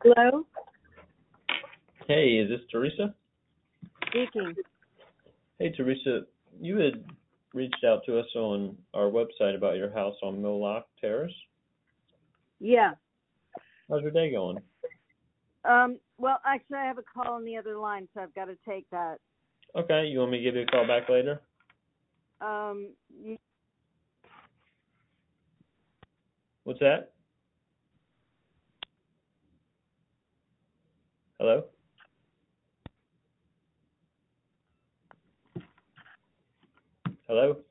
Hello, Hey, is this Teresa? speaking. Hey, Teresa, you had reached out to us on our website about your house on Milllock Terrace. Yeah. How's your day going? Well, actually, I have a call on the other line, so I've got to take that. Okay, you want me to give you a call back later? Um, y- What's that? Hello? Hello?